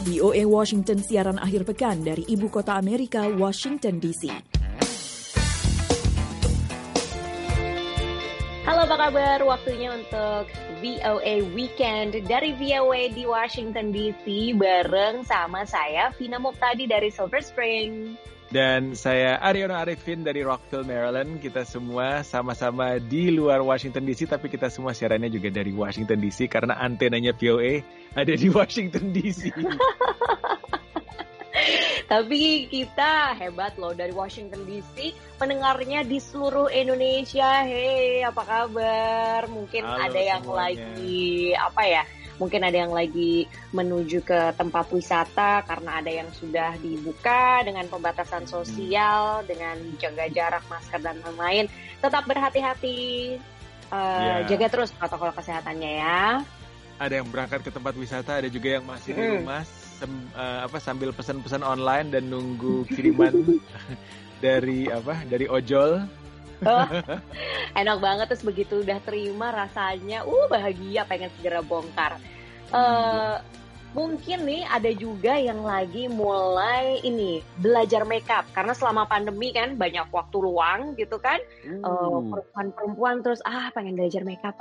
VOA Washington siaran akhir pekan dari Ibu Kota Amerika, Washington DC. Halo, apa kabar? Waktunya untuk VOA Weekend dari VOA di Washington DC bareng sama saya, Vina Muqtadi dari Silver Spring. Dan saya Aryono Arifin dari Rockville, Maryland. Kita semua sama-sama di luar Washington DC, tapi kita semua siarannya juga dari Washington DC karena antenanya VOA ada di Washington DC. Tapi kita hebat loh, dari Washington DC, pendengarnya di seluruh Indonesia. Hei, apa kabar? Mungkin halo ada yang semuanya. lagi, mungkin ada yang lagi menuju ke tempat wisata karena ada yang sudah dibuka dengan pembatasan sosial, dengan jaga jarak, masker, dan lain-lain. Tetap berhati-hati, jaga terus protokol kesehatannya ya. Ada yang berangkat ke tempat wisata, ada juga yang masih di rumah sambil pesan-pesan online dan nunggu kiriman dari ojol. Oh, enak banget, terus begitu udah terima rasanya bahagia, pengen segera bongkar. Mungkin nih ada juga yang lagi mulai belajar makeup karena selama pandemi kan banyak waktu luang gitu kan. Perempuan terus pengen belajar makeup.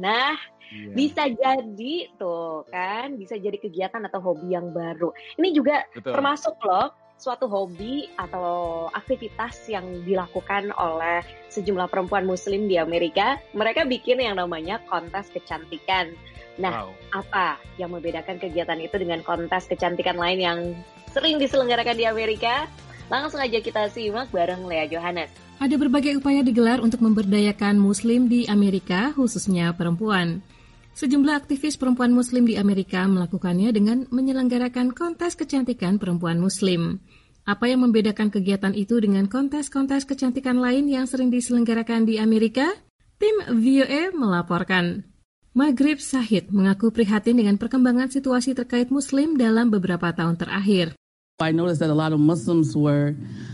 Bisa jadi tuh kan, bisa jadi kegiatan atau hobi yang baru. Ini juga Betul. termasuk loh suatu hobi atau aktivitas yang dilakukan oleh sejumlah perempuan muslim di Amerika. Mereka bikin yang namanya kontes kecantikan. Nah, apa yang membedakan kegiatan itu dengan kontes kecantikan lain yang sering diselenggarakan di Amerika? Langsung aja kita simak bareng Lea Johannes. Ada berbagai upaya digelar untuk memberdayakan muslim di Amerika, khususnya perempuan. Sejumlah aktivis perempuan muslim di Amerika melakukannya dengan menyelenggarakan kontes kecantikan perempuan muslim. Apa yang membedakan kegiatan itu dengan kontes-kontes kecantikan lain yang sering diselenggarakan di Amerika? Tim VOA melaporkan. Maghrib Sahid mengaku prihatin dengan perkembangan situasi terkait muslim dalam beberapa tahun terakhir. I noticed that a lot of Muslims were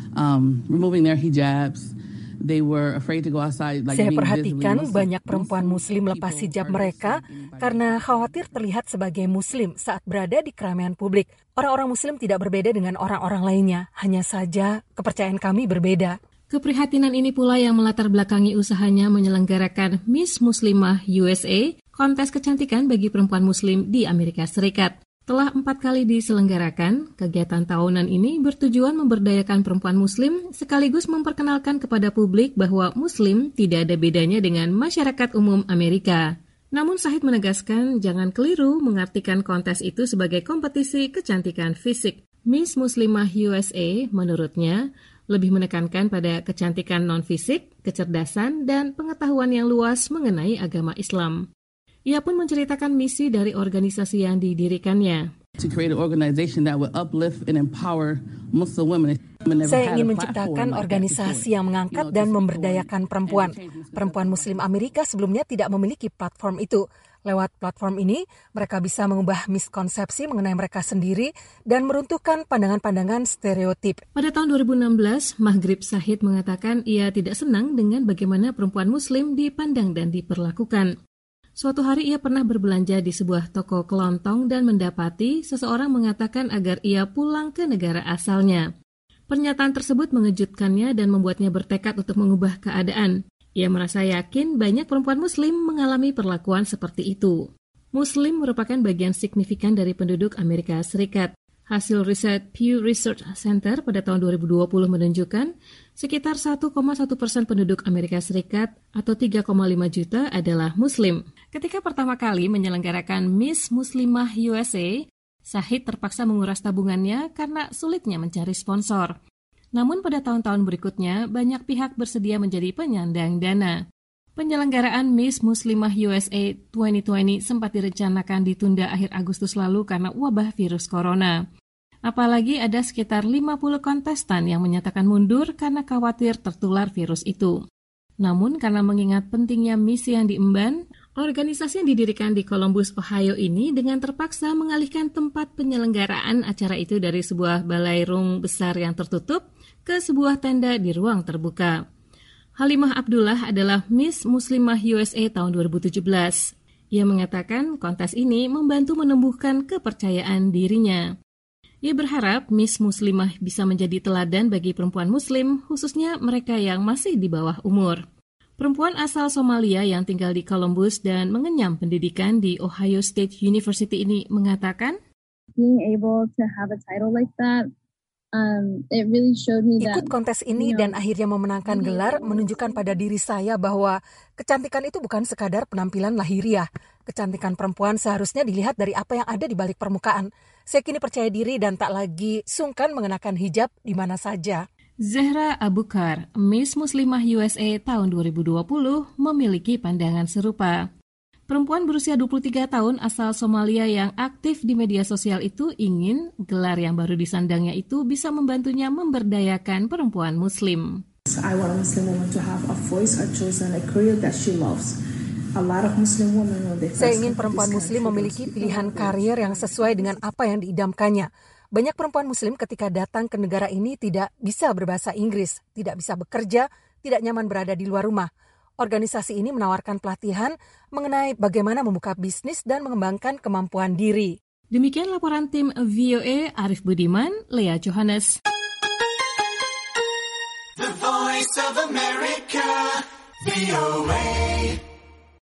removing their hijabs. They were afraid to go outside. Saya perhatikan banyak perempuan muslim lepas hijab mereka karena khawatir terlihat sebagai muslim saat berada di keramaian publik. Orang-orang muslim tidak berbeda dengan orang-orang lainnya, hanya saja kepercayaan kami berbeda. Keprihatinan ini pula yang melatar belakangi usahanya menyelenggarakan Miss Muslimah USA, kontes kecantikan bagi perempuan muslim di Amerika Serikat. Telah 4 kali diselenggarakan, kegiatan tahunan ini bertujuan memberdayakan perempuan muslim sekaligus memperkenalkan kepada publik bahwa muslim tidak ada bedanya dengan masyarakat umum Amerika. Namun Sahid menegaskan jangan keliru mengartikan kontes itu sebagai kompetisi kecantikan fisik. Miss Muslimah USA menurutnya lebih menekankan pada kecantikan non-fisik, kecerdasan, dan pengetahuan yang luas mengenai agama Islam. Ia pun menceritakan misi dari organisasi yang didirikannya. To create an organization that would uplift and empower Muslim women. Saya ingin menciptakan organisasi yang mengangkat dan memberdayakan perempuan. Perempuan Muslim Amerika sebelumnya tidak memiliki platform itu. Lewat platform ini, mereka bisa mengubah miskonsepsi mengenai mereka sendiri dan meruntuhkan pandangan-pandangan stereotip. Pada tahun 2016, Maghrib Sahid mengatakan ia tidak senang dengan bagaimana perempuan Muslim dipandang dan diperlakukan. Suatu hari ia pernah berbelanja di sebuah toko kelontong dan mendapati seseorang mengatakan agar ia pulang ke negara asalnya. Pernyataan tersebut mengejutkannya dan membuatnya bertekad untuk mengubah keadaan. Ia merasa yakin banyak perempuan Muslim mengalami perlakuan seperti itu. Muslim merupakan bagian signifikan dari penduduk Amerika Serikat. Hasil riset Pew Research Center pada tahun 2020 menunjukkan sekitar 1,1% penduduk Amerika Serikat atau 3,5 juta adalah Muslim. Ketika pertama kali menyelenggarakan Miss Muslimah USA, Sahid terpaksa menguras tabungannya karena sulitnya mencari sponsor. Namun pada tahun-tahun berikutnya, banyak pihak bersedia menjadi penyandang dana. Penyelenggaraan Miss Muslimah USA 2020 sempat direncanakan ditunda akhir Agustus lalu karena wabah virus corona. Apalagi ada sekitar 50 kontestan yang menyatakan mundur karena khawatir tertular virus itu. Namun karena mengingat pentingnya misi yang diemban, organisasi yang didirikan di Columbus, Ohio ini dengan terpaksa mengalihkan tempat penyelenggaraan acara itu dari sebuah ballroom besar yang tertutup ke sebuah tenda di ruang terbuka. Halimah Abdullah adalah Miss Muslimah USA tahun 2017. Ia mengatakan kontes ini membantu menumbuhkan kepercayaan dirinya. Ia berharap Miss Muslimah bisa menjadi teladan bagi perempuan Muslim, khususnya mereka yang masih di bawah umur. Perempuan asal Somalia yang tinggal di Columbus dan mengenyam pendidikan di Ohio State University ini mengatakan, being able to have a title like that, it really showed me that, ikut kontes ini dan akhirnya memenangkan gelar menunjukkan pada diri saya bahwa kecantikan itu bukan sekadar penampilan lahiriah. Kecantikan perempuan seharusnya dilihat dari apa yang ada di balik permukaan. Saya kini percaya diri dan tak lagi sungkan mengenakan hijab di mana saja. Zahra Abukar, Miss Muslimah USA tahun 2020, memiliki pandangan serupa. Perempuan berusia 23 tahun asal Somalia yang aktif di media sosial itu ingin gelar yang baru disandangnya itu bisa membantunya memberdayakan perempuan Muslim. I want a Muslim woman to have a voice, a choice, and a career that she loves. Saya ingin perempuan Muslim memiliki pilihan karir yang sesuai dengan apa yang diidamkannya. Banyak perempuan Muslim ketika datang ke negara ini tidak bisa berbahasa Inggris, tidak bisa bekerja, tidak nyaman berada di luar rumah. Organisasi ini menawarkan pelatihan mengenai bagaimana membuka bisnis dan mengembangkan kemampuan diri. Demikian laporan tim VOA, Arif Budiman, Lea Johannes. The Voice of America, VOA.